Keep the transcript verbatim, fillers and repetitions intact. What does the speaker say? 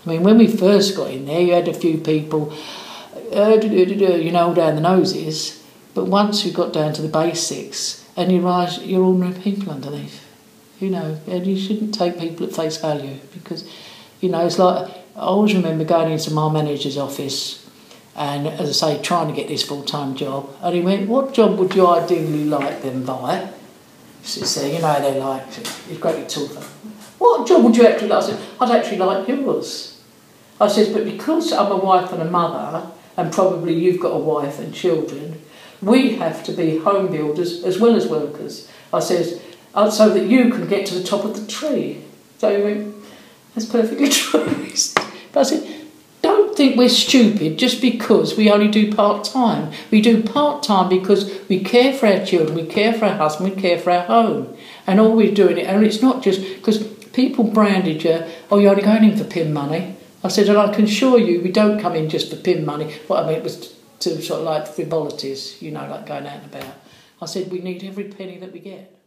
mean, when we first got in there, you had a few people, uh, you know, all down the noses. But once you got down to the basics, and you realise you're ordinary people underneath, you know, and you shouldn't take people at face value because, you know, it's like, I always remember going into my manager's office and, as I say, trying to get this full-time job. And he went, what job would you ideally like them by? So, you know, they're like, it's great to talk about. What job would you actually like? I said, I'd actually like yours. I said, but because I'm a wife and a mother, and probably you've got a wife and children, we have to be home builders as well as workers. I said, so that you can get to the top of the tree. So he went, that's perfectly true. But I said, don't think we're stupid just because we only do part-time. We do part-time because we care for our children, we care for our husband, we care for our home. And all we're doing it, and it's not just, because people branded you, oh, you're only going in for pin money. I said, and I can assure you, we don't come in just for pin money. What I mean, it was to sort of like frivolities, you know, like going out and about. I said, we need every penny that we get.